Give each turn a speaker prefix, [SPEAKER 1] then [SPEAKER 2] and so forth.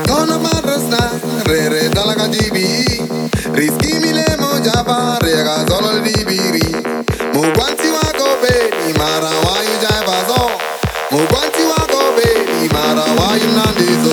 [SPEAKER 1] Donna Marasna, Rere Dalaga Jibi, Risky Milemo Java, Rega Zola Dibiri, Mugwanti Wako Baby, Mara, why you Java Zo? Mugwanti Wako Baby, Mara, why you Nandi